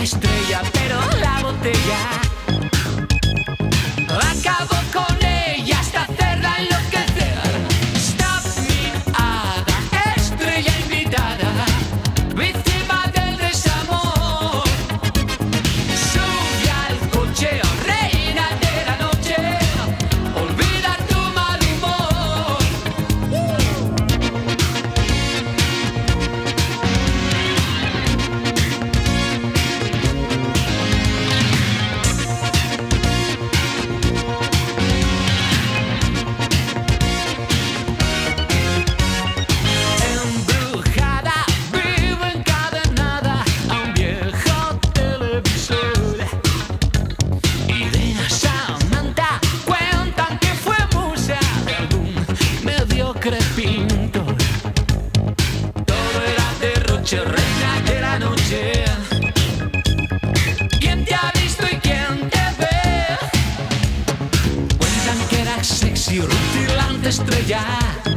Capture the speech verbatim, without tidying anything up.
estrella, pero la botella acabó con ella hasta hacerla enloquecer. Stop me, hada, estrella invitada, víctima del desamor. Sube al coche, reina de la noche, olvida tu mal humor. Embrujada, vivo encadenada a un viejo televisor. Idea Samantha cuentan que fue musa de algún mediocre pintor. Todo era derroche, reina de la noche. ¿Quién te ha visto y quién te ve? Cuentan que era sexy, rutilante estrella.